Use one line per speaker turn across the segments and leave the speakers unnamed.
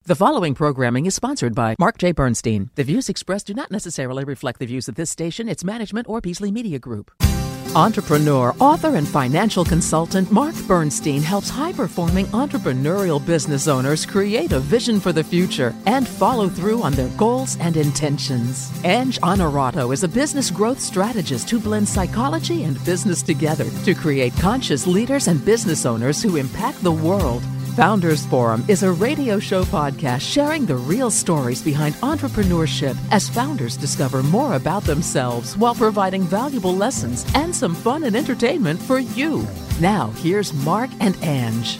The following programming is sponsored by Mark J. Bernstein. The views expressed do not necessarily reflect the views of this station, its management, or Beasley Media Group. Entrepreneur, author, and financial consultant Mark Bernstein helps high-performing entrepreneurial business owners create a vision for the future and follow through on their goals and intentions. Ange Honorato is a business growth strategist who blends psychology and business together to create conscious leaders and business owners who impact the world. Founders Forum is a radio show podcast sharing the real stories behind entrepreneurship as founders discover more about themselves while providing valuable lessons and some fun and entertainment for you. Now, here's Mark and Ange.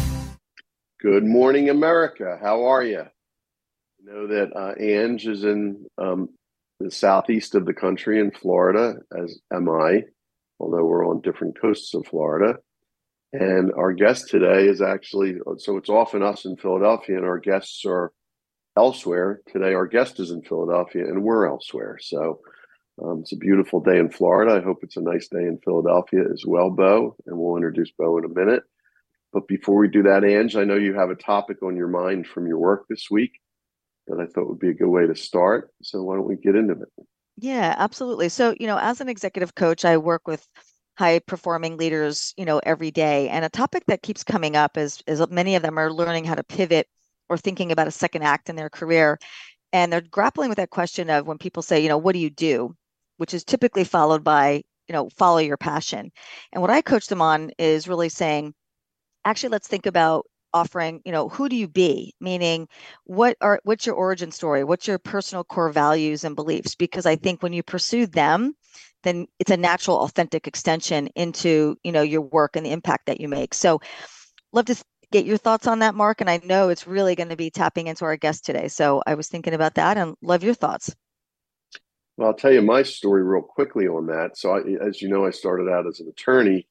Good morning, America. How are you? You know that Ange is in the southeast of the country in Florida, as am I, although we're on different coasts of Florida. And our guest today is actually, so it's often us in Philadelphia and our guests are elsewhere. Today, our guest is in Philadelphia and we're elsewhere. So it's a beautiful day in Florida. I hope it's a nice day in Philadelphia as well, Bo. And we'll introduce Bo in a minute. But before we do that, Ange, I know you have a topic on your mind from your work this week that I thought would be a good way to start. So why don't we get into it?
Yeah, absolutely. So, as an executive coach, I work with high performing leaders, every day. And a topic that keeps coming up is many of them are learning how to pivot or thinking about a second act in their career. And they're grappling with that question of when people say, what do you do? Which is typically followed by, follow your passion. And what I coach them on is really saying, actually, let's think about offering, who do you be? Meaning, what's your origin story? What's your personal core values and beliefs? Because I think when you pursue them, then it's a natural, authentic extension into, your work and the impact that you make. So love to get your thoughts on that, Mark. And I know it's really going to be tapping into our guest today. So I was thinking about that and love your thoughts.
Well, I'll tell you my story real quickly on that. So as you know, I started out as an attorney.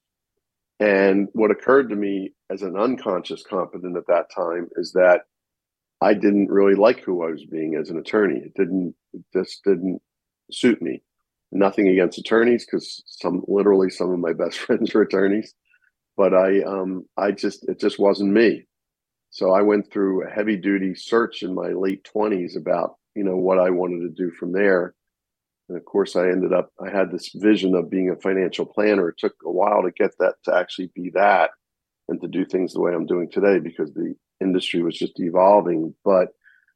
And what occurred to me as an unconscious competent at that time is that I didn't really like who I was being as an attorney. It just didn't suit me. Nothing against attorneys, because some of my best friends are attorneys, but it just wasn't me. So I went through a heavy duty search in my late 20s about, what I wanted to do from there. And of course I had this vision of being a financial planner. It took a while to get that to actually be that and to do things the way I'm doing today because the industry was just evolving. But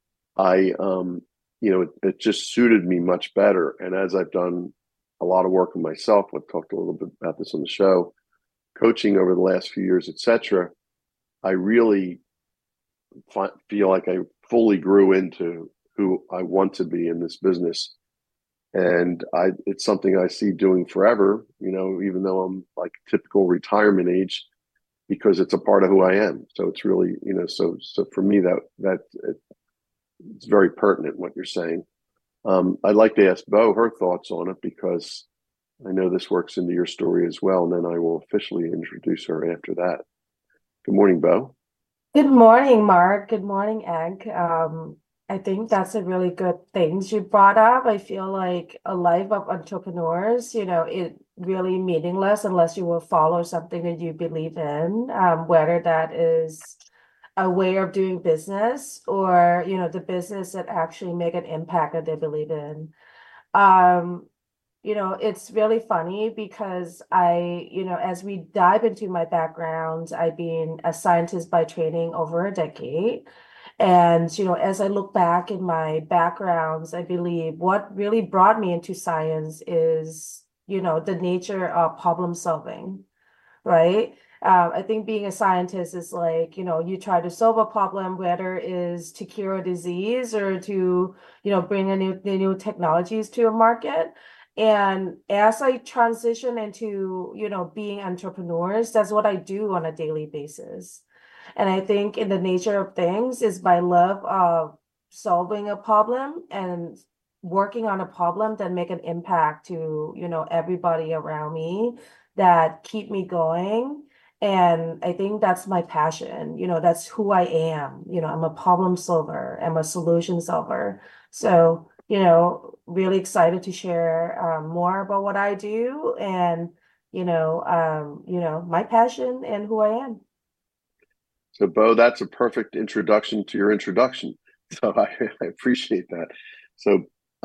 it just suited me much better. And as I've done a lot of work on myself, I've talked a little bit about this on the show, coaching over the last few years, etc., I really feel like I fully grew into who I want to be in this business. And it's something I see doing forever, even though I'm like typical retirement age, because it's a part of who I am. So it's really, so for me that it's very pertinent what you're saying. I'd like to ask Bo her thoughts on it because I know this works into your story as well, and then I will officially introduce her after that. Good morning, Bo.
Good morning, Mark. Good morning, Egg. I think that's a really good thing you brought up. I feel like a life of entrepreneurs, it really meaningless unless you will follow something that you believe in, whether that is a way of doing business or, the business that actually make an impact that they believe in. It's really funny because as we dive into my background, I've been a scientist by training over a decade. And, as I look back in my backgrounds, I believe what really brought me into science is, the nature of problem solving, right? I think being a scientist is like, you try to solve a problem, whether it is to cure a disease or to, bring the new technologies to a market. And as I transition into, being entrepreneurs, that's what I do on a daily basis. And I think in the nature of things is my love of solving a problem and working on a problem that make an impact to, everybody around me that keep me going. And I think that's my passion. That's who I am. I'm a problem solver. I'm a solution solver. So, really excited to share more about what I do and, my passion and who I am.
So, Bo, that's a perfect introduction to your introduction. So I appreciate that. So,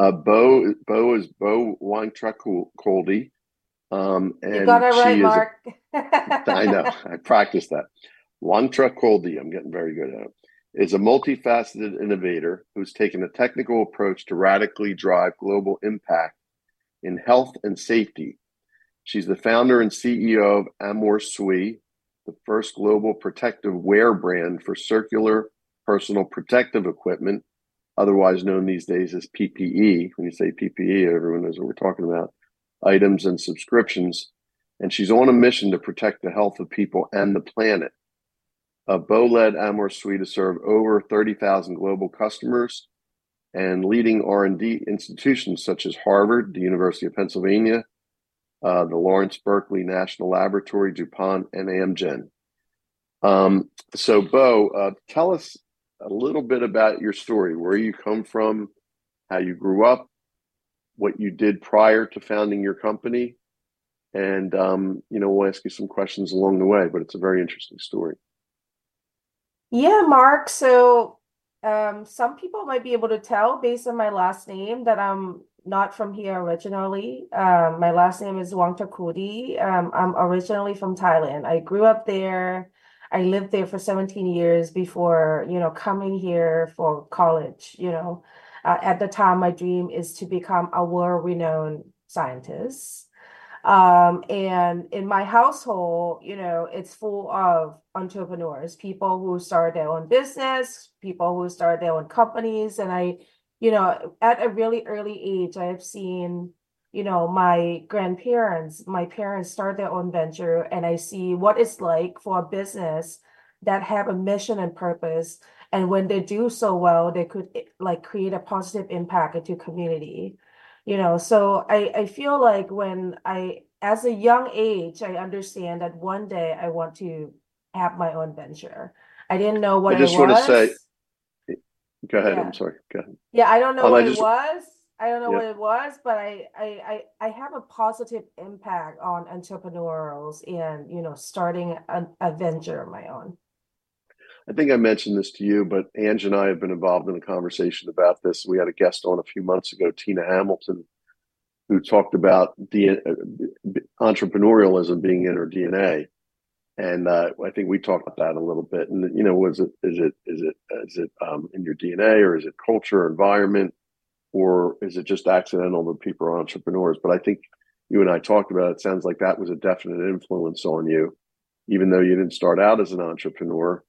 Bo is Bo Wangtrakuldi,
You got
and
it right,
she is a.
Mark.
I know I practiced that. Wangtrakuldi, I'm getting very good at it. Is a multifaceted innovator who's taken a technical approach to radically drive global impact in health and safety. She's the founder and CEO of Amorsui, the first global protective wear brand for circular personal protective equipment, otherwise known these days as PPE. When you say PPE, everyone knows what we're talking about. Items and subscriptions. And she's on a mission to protect the health of people and the planet. Bo led Amorsui to serve over 30,000 global customers and leading R&D institutions such as Harvard, the University of Pennsylvania, the Lawrence Berkeley National Laboratory, DuPont, and Amgen. So, Bo, tell us a little bit about your story, where you come from, how you grew up, what you did prior to founding your company, and we'll ask you some questions along the way. But it's a very interesting story.
Yeah, Mark. So, some people might be able to tell based on my last name that I'm not from here originally. My last name is Wangtrakuldi. I'm originally from Thailand. I grew up there. I lived there for 17 years before, coming here for college. At the time, my dream is to become a world-renowned scientist. And in my household, it's full of entrepreneurs, people who start their own business, people who start their own companies. And at a really early age, I have seen, my grandparents, my parents start their own venture, and I see what it's like for a business that have a mission and purpose. And when they do so well, they could like create a positive impact into community. So I feel like as a young age, I understand that one day I want to have my own venture. I didn't know
I
what it
just want to say,
was.
go ahead.
Yeah.
I'm sorry. Go ahead.
Yeah, I don't know
I
what it
just,
was. I don't know
yeah.
what it was, but I have a positive impact on entrepreneurs and, starting a venture of my own.
I think I mentioned this to you, but Ange and I have been involved in a conversation about this. We had a guest on a few months ago, Tina Hamilton, who talked about the entrepreneurialism being in her DNA, and I think we talked about that a little bit. And is it in your DNA, or is it culture, environment, or is it just accidental that people are entrepreneurs? But I think you and I talked about it. It sounds like that was a definite influence on you, even though you didn't start out as an entrepreneur.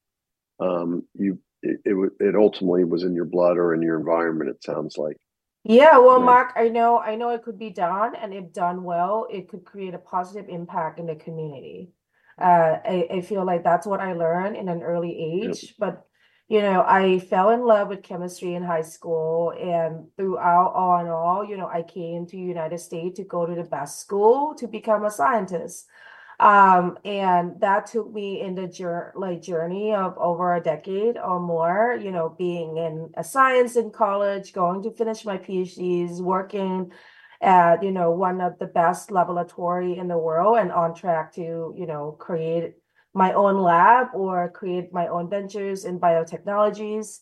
It ultimately was in your blood or in your environment, it sounds like.
Yeah, well,
Right.
Mark, I know it could be done, and if done well, it could create a positive impact in the community. I feel like that's what I learned in an early
Yep.
age. But, I fell in love with chemistry in high school, and throughout all in all, I came to United States to go to the best school to become a scientist. And that took me in the journey of over a decade or more, being in a science in college, going to finish my PhDs, working at, one of the best laboratory in the world and on track to, create my own lab or create my own ventures in biotechnologies.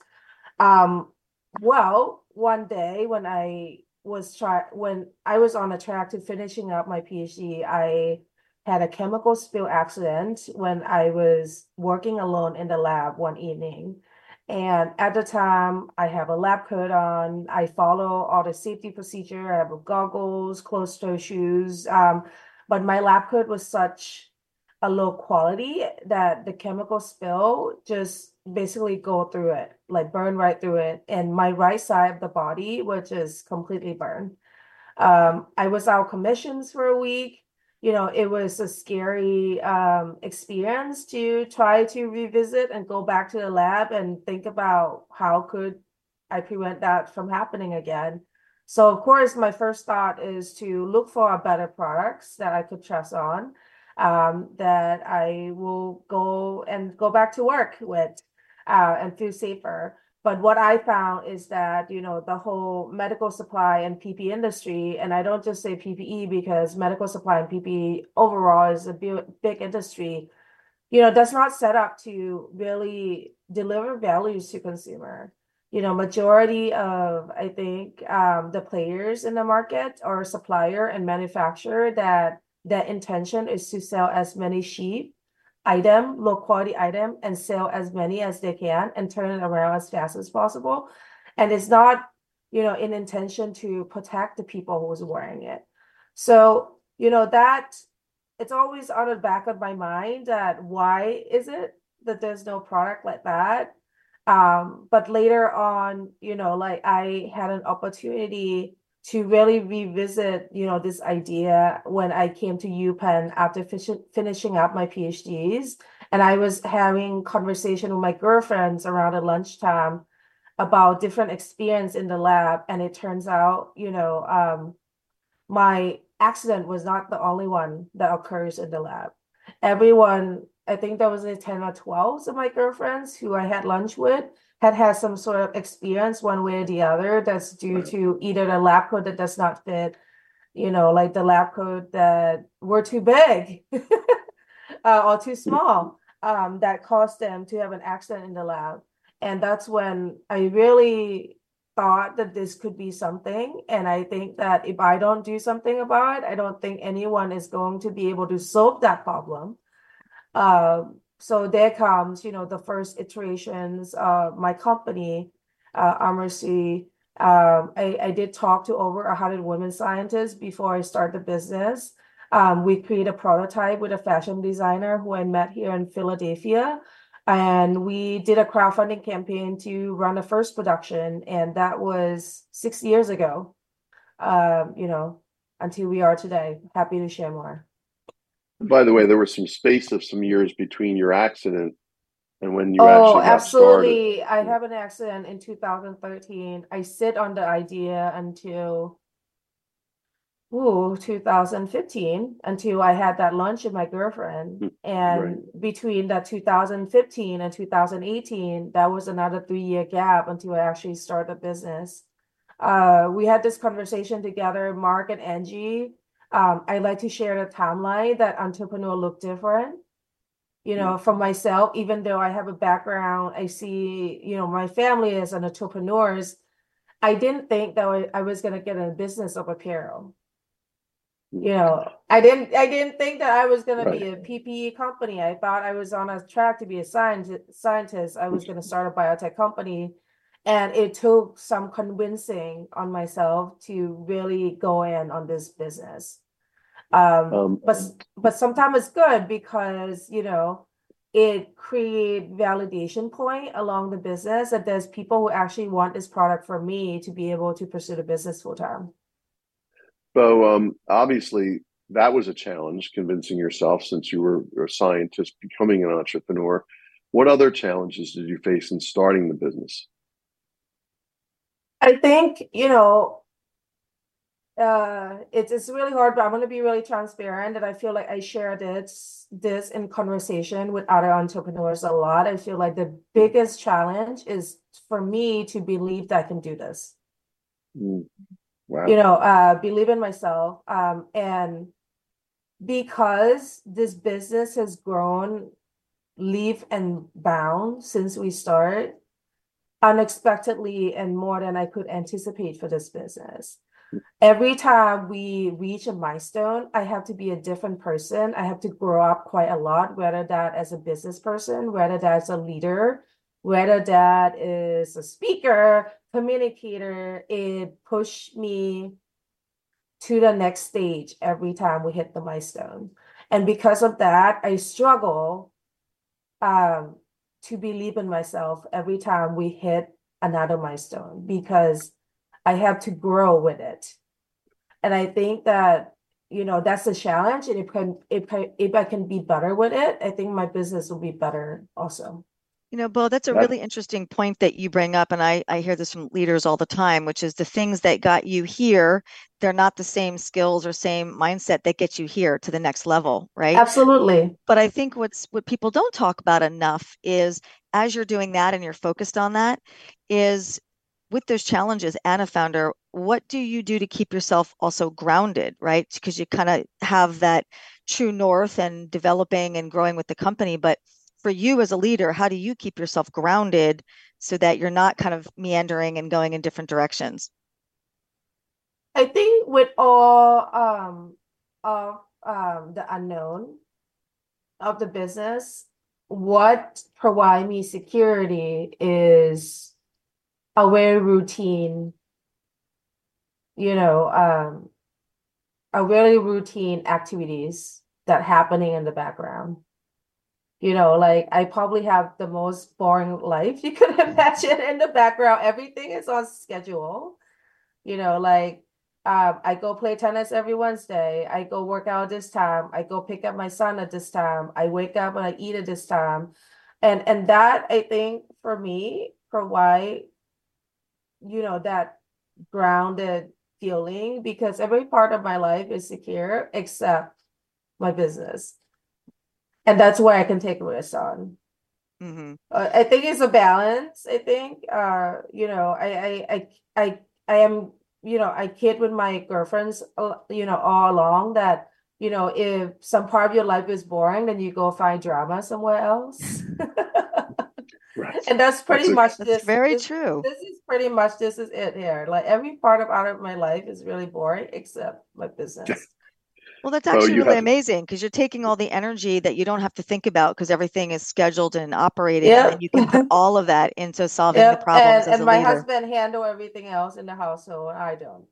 Well, one day when I was on a track to finishing up my PhD, I had a chemical spill accident when I was working alone in the lab one evening. And at the time, I have a lab coat on. I follow all the safety procedure. I have goggles, closed-toe shoes. But my lab coat was such a low quality that the chemical spill just basically go through it, like burn right through it. And my right side of the body, which is completely burned. I was out commissions for a week. It was a scary experience to try to revisit and go back to the lab and think about how could I prevent that from happening again. So of course, my first thought is to look for a better products that I could trust on, that I will go back to work with, and feel safer. But what I found is that, the whole medical supply and PPE industry, and I don't just say PPE because medical supply and PPE overall is a big industry. that's not set up to really deliver values to consumer. Majority of, I think, the players in the market are supplier and manufacturer that intention is to sell as many cheap item, low quality item, and sell as many as they can and turn it around as fast as possible. And it's not, in intention to protect the people who's wearing it. So, that it's always on the back of my mind that why is it that there's no product like that? But later on, like I had an opportunity to really revisit, this idea when I came to UPenn after finishing up my PhDs. And I was having conversation with my girlfriends around at lunchtime about different experience in the lab. And it turns out, my accident was not the only one that occurs in the lab. Everyone, I think there was 10 or 12 of my girlfriends who I had lunch with had some sort of experience one way or the other that's due to either the lab coat that does not fit, like the lab coat that were too big or too small, that caused them to have an accident in the lab. And that's when I really thought that this could be something. And I think that if I don't do something about it, I don't think anyone is going to be able to solve that problem. So there comes, the first iterations of my company, Amercy. I did talk to over 100 women scientists before I start the business. We create a prototype with a fashion designer who I met here in Philadelphia. And we did a crowdfunding campaign to run the first production. And that was 6 years ago, until we are today. Happy to share more.
By the way, there was some space of some years between your accident and when you actually got
absolutely.
started.
I have an accident in 2013. I sit on the idea until 2015, until I had that lunch with my girlfriend. And
Right.
between that 2015 and 2018, that was another 3-year gap until I actually started a business. We had this conversation together, Mark and Angie. I like to share the timeline that entrepreneur look different. For myself, even though I have a background, I see, my family as an entrepreneurs. I didn't think that I was going to get in a business of apparel. I didn't think that I was going to be a PPE company. I thought I was on a track to be a scientist. I was going to start a biotech company. And it took some convincing on myself to really go in on this business. But sometimes it's good because, it create validation point along the business that there's people who actually want this product from me to be able to pursue the business full time.
So obviously that was a challenge, convincing yourself since you were a scientist, becoming an entrepreneur. What other challenges did you face in starting the business?
I think, it's really hard, but I'm going to be really transparent that I feel like I share this in conversation with other entrepreneurs a lot. I feel like the biggest challenge is for me to believe that I can do this.
Wow.
Believe in myself. And because this business has grown leap and bound since we started, unexpectedly and more than I could anticipate for this business. Every time we reach a milestone, I have to be a different person. I have to grow up quite a lot, whether that as a business person, whether that's a leader, whether that is a speaker, communicator. It pushed me to the next stage every time we hit the milestone. And because of that, I struggle to believe in myself every time we hit another milestone because I have to grow with it. And I think that, that's a challenge. And if I can be better with it, I think my business will be better also.
Bo, that's a really interesting point that you bring up. And I hear this from leaders all the time, which is the things that got you here, they're not the same skills or same mindset that get you here to the next level, right?
Absolutely.
But I think what people don't talk about enough is as you're doing that and you're focused on that is with those challenges and a founder, what do you do to keep yourself also grounded, right? Because you kind of have that true north and developing and growing with the company. But for you as a leader, how do you keep yourself grounded so that you're not kind of meandering and going in different directions?
I think with all of the unknown of the business, what provide me security is a very routine, you know, a really routine activities that happening in the background. Like I probably have the most boring life you could imagine in the background. Everything is on schedule. Like I go play tennis every Wednesday. I go work out this time. I go pick up my son at this time. I wake up and I eat at this time. And that I think for me provide, that grounded feeling because every part of my life is secure except my business. And that's where I can take risks on.
Mm-hmm.
I think it's a balance. I think, I am, I kid with my girlfriends, all along that, if some part of your life is boring, then you go find drama somewhere else.
Right.
And that's pretty much
That's very true.
This is it here. Like every part out of my life is really boring except my business.
Well, that's
Well,
actually
you
really
have,
amazing because you're taking all the energy that you don't have to think about because everything is scheduled and operating, and then
Yep.
you can put all of that into solving the
Yep.
problems as
And
a
my
leader.
husband handle everything else in the household. I don't.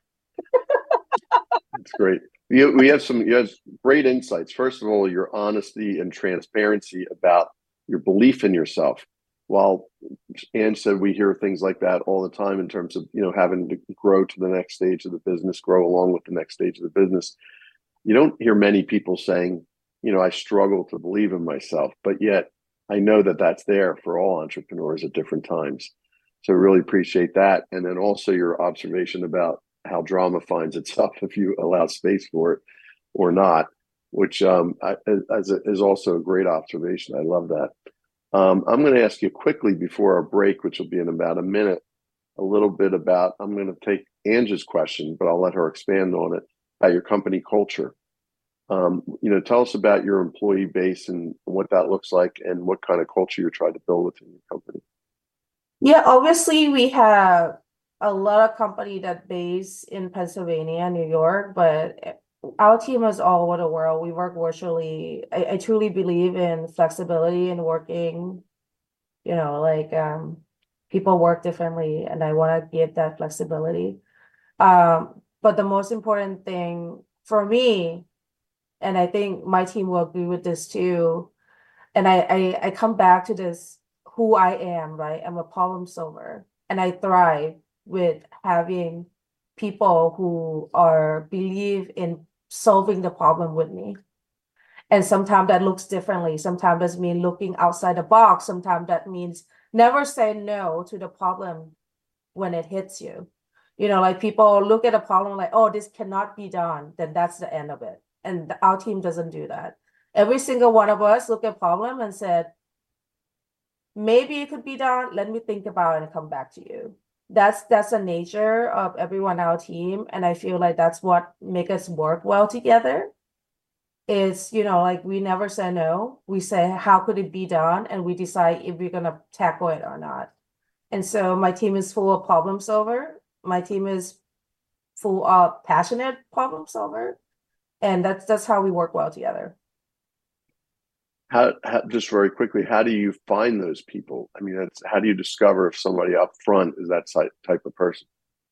it's great. You have great insights. First of all, your honesty and transparency about your belief in yourself. While Anne said we hear things like that all the time in terms of, having to grow to the next stage of the business, grow along with the next stage of the business. You don't hear many people saying, I struggle to believe in myself, but yet I know that that's there for all entrepreneurs at different times. So really appreciate that. And then also your observation about how drama finds itself if you allow space for it or not, which is also a great observation. I love that. I'm going to ask you quickly before our break, which will be in about a minute, a little bit about, I'm going to take Angie's question, but I'll let her expand on it, about your company culture. Tell us about your employee base and what that looks like and what kind of culture you're trying to build within your company.
Yeah, obviously we have a lot of company that base in Pennsylvania, New York, but our team is all over the world. We work virtually. I truly believe in flexibility and working, people work differently and I want to give that flexibility. But the most important thing for me, and I think my team will agree with this too, and I come back to this who I am, right? I'm a problem solver and I thrive with having people who believe in solving the problem with me. And sometimes that looks differently. Sometimes that means looking outside the box. Sometimes that means never say no to the problem when it hits you. Like people look at a problem like, oh, this cannot be done, then that's the end of it. And our team doesn't do that. Every single one of us look at problem and said, maybe it could be done. Let me think about it and come back to you. That's the nature of everyone on our team. And I feel like that's what make us work well together. Is, like we never say no. We say, how could it be done? And we decide if we're gonna tackle it or not. And so my team is full of problem solver. My team is full of passionate problem solver. And that's how we work well together.
How just very quickly, how do you find those people? I mean, how do you discover if somebody up front is that type of person?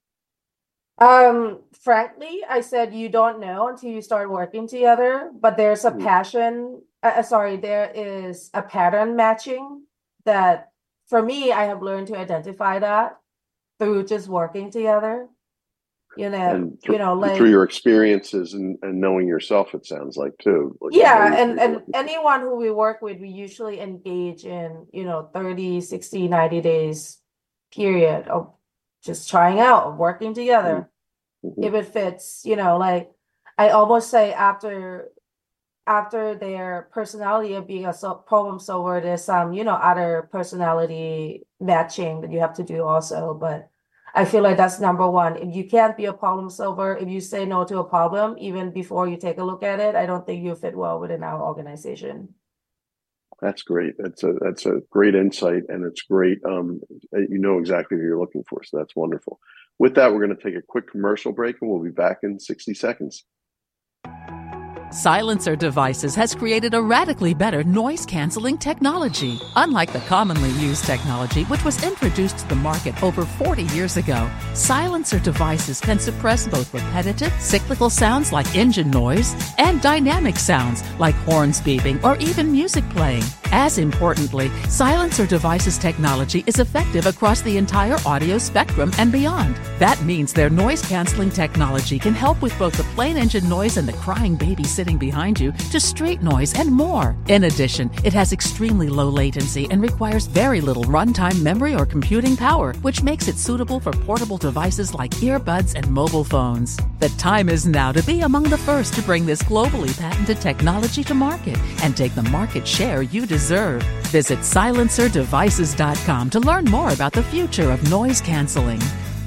Frankly, I said you don't know until you start working together, but there's a passion. There is a pattern matching that for me, I have learned to identify that through just working together.
And
Like
through your experiences and knowing yourself, it sounds like too. Like
yeah, and anyone who we work with, we usually engage in, 30, 60, 90 days period of just trying out, of working together.
Mm-hmm.
If it fits, like I almost say after their personality of being a problem solver, there's some, other personality matching that you have to do also. But I feel like that's number one. If you can't be a problem solver, if you say no to a problem, even before you take a look at it, I don't think you fit well within our organization.
That's great. That's a great insight, and it's great. You know exactly who you're looking for, so that's wonderful. With that, we're going to take a quick commercial break, and we'll be back in 60 seconds.
Silencer Devices has created a radically better noise-canceling technology. Unlike the commonly used technology, which was introduced to the market over 40 years ago, Silencer Devices can suppress both repetitive, cyclical sounds like engine noise and dynamic sounds like horns beeping or even music playing. As importantly, Silencer Devices technology is effective across the entire audio spectrum and beyond. That means their noise-canceling technology can help with both the plain engine noise and the crying baby sitting behind you to street noise and more. In addition, it has extremely low latency and requires very little runtime memory or computing power, which makes it suitable for portable devices like earbuds and mobile phones. The time is now to be among the first to bring this globally patented technology to market and take the market share you deserve. Visit silencerdevices.com to learn more about the future of noise canceling.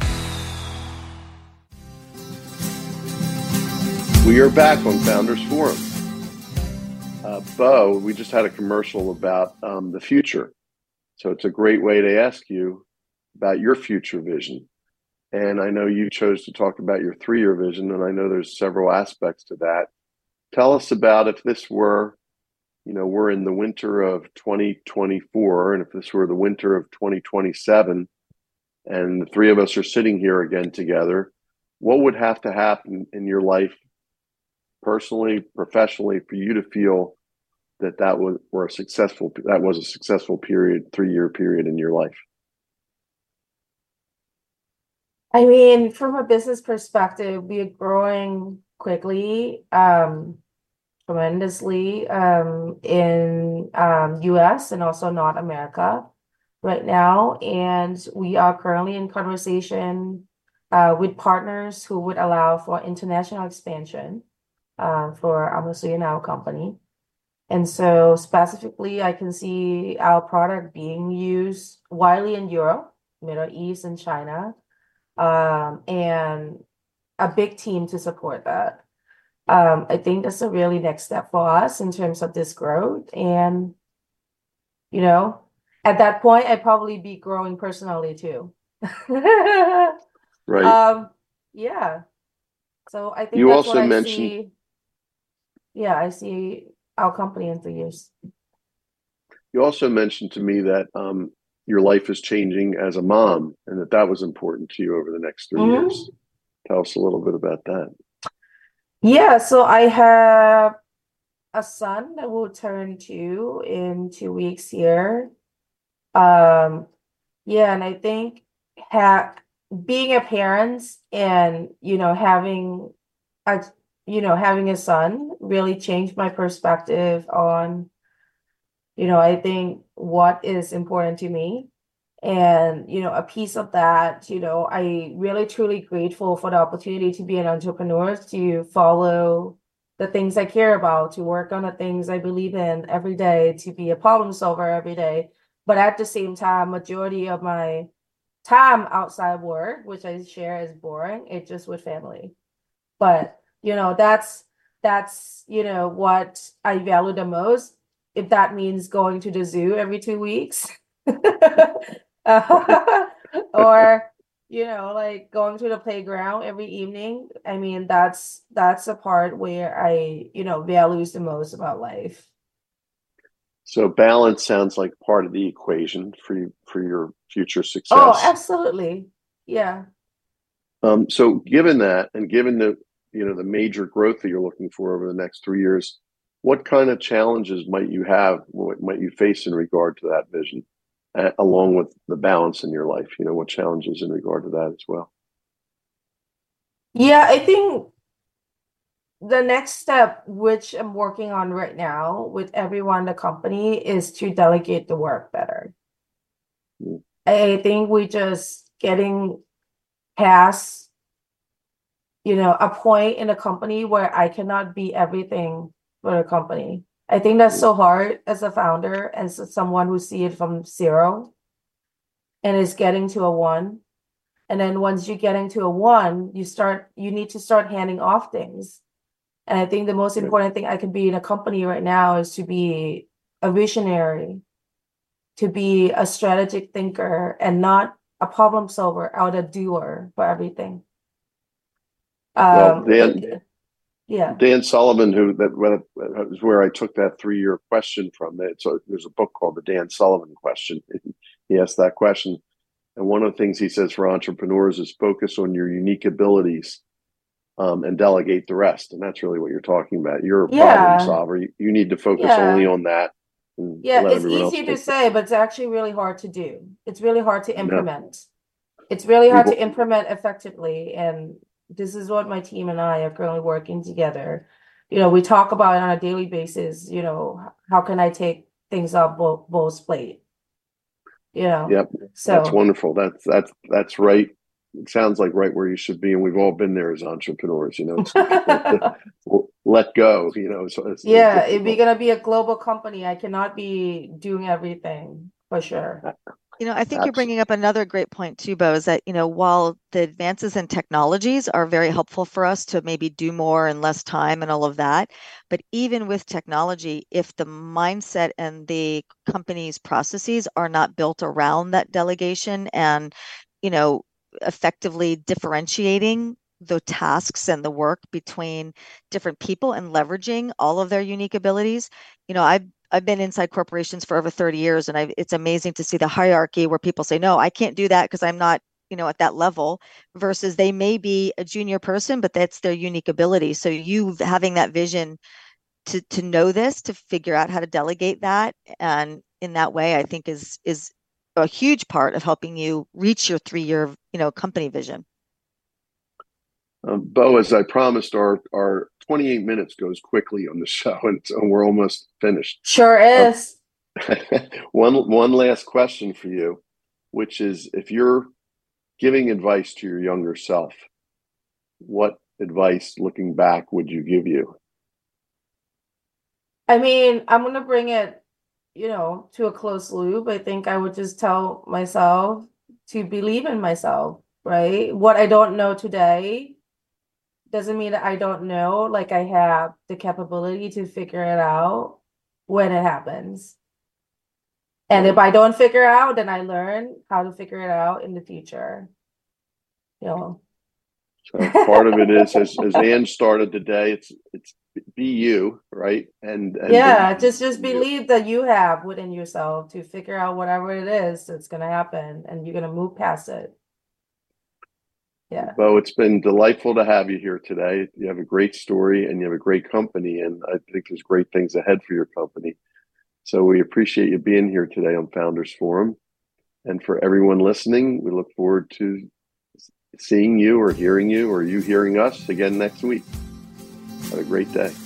We are back on Founders Forum. Bo, we just had a commercial about the future. So it's a great way to ask you about your future vision. And I know you chose to talk about your 3-year vision, and I know there's several aspects to that. Tell us about if this were, we're in the winter of 2024, and if this were the winter of 2027, and the three of us are sitting here again together, what would have to happen in your life, personally, professionally, for you to feel that was a successful period, 3-year period in your life?
I mean, from a business perspective, we are growing quickly, tremendously, in US and also North America right now. And we are currently in conversation with partners who would allow for international expansion for Amosuya Now company. And so specifically, I can see our product being used widely in Europe, Middle East, and China, and a big team to support that. I think that's a really next step for us in terms of this growth. And, at that point, I'd probably be growing personally too.
Right.
Yeah. So I think
You
that's
also
what I
mentioned,
see. Yeah, I see our company in 3 years.
you also mentioned to me that your life is changing as a mom, and that was important to you over the next 3 years. Tell us a little bit about that.
Yeah, so I have a son that will turn 2 in 2 weeks here. Yeah, and I think being a parent and having a son really changed my perspective on I think what is important to me. And a piece of that, I really truly grateful for the opportunity to be an entrepreneur, to follow the things I care about, to work on the things I believe in every day, to be a problem solver every day. But at the same time, majority of my time outside work, which I share is boring, it's just with family. But that's what I value the most. If that means going to the zoo every 2 weeks, or like going to the playground every evening. I mean, that's the part where I values the most about life.
So balance sounds like part of the equation for your future success.
Oh, absolutely. Yeah.
So given that, and given the the major growth that you're looking for over the next 3 years, what kind of challenges might you have? What might you face in regard to that vision, along with the balance in your life? What challenges in regard to that as well?
Yeah, I think the next step, which I'm working on right now with everyone in the company, is to delegate the work better. I think we're just getting past a point in a company where I cannot be everything for a company. I think that's so hard as a founder and someone who see it from 0 and is getting to a 1. And then once you get into a 1, you need to start handing off things. And I think the most important thing I can be in a company right now is to be a visionary, to be a strategic thinker, and not a problem solver, out a doer for everything.
Well,
Yeah.
Dan Sullivan, that was where I took that 3-year question from. So there's a book called The Dan Sullivan Question. He asked that question. And one of the things he says for entrepreneurs is focus on your unique abilities and delegate the rest. And that's really what you're talking about. You're a problem solver. You need to focus only on that.
It's easy to say, but it's actually really hard to do. It's really hard to implement. It's really hard to implement effectively. And this is what my team and I are currently working together. We talk about it on a daily basis, how can I take things off Bo's plate?
Yep. So that's wonderful. That's right. It sounds like right where you should be. And we've all been there as entrepreneurs, let go, So
if you're going to be a global company, I cannot be doing everything for sure.
I think you're bringing up another great point too, Bo, is that, while the advances in technologies are very helpful for us to maybe do more in less time and all of that, but even with technology, if the mindset and the company's processes are not built around that delegation and, effectively differentiating the tasks and the work between different people and leveraging all of their unique abilities, I've been inside corporations for over 30 years, and it's amazing to see the hierarchy where people say, no, I can't do that because I'm not, at that level, versus they may be a junior person, but that's their unique ability. So you having that vision to know this, to figure out how to delegate that, and in that way, I think is a huge part of helping you reach your 3-year, company vision.
Bo, as I promised, our 28 minutes goes quickly on the show, and we're almost finished.
Sure is.
One last question for you, which is, if you're giving advice to your younger self, what advice, looking back, would you give you?
I mean, I'm going to bring it, to a close loop. I think I would just tell myself to believe in myself, right? What I don't know today doesn't mean that I don't know, like I have the capability to figure it out when it happens. And if I don't figure out, then I learn how to figure it out in the future.
So part of it is, as Anne started today, it's be you, right? And
just believe that you have within yourself to figure out whatever it is that's going to happen, and you're going to move past it. Yeah.
Bo, it's been delightful to have you here today. You have a great story and you have a great company, and I think there's great things ahead for your company. So we appreciate you being here today on Founders Forum. And for everyone listening, we look forward to seeing you or hearing you or you hearing us again next week. Have a great day.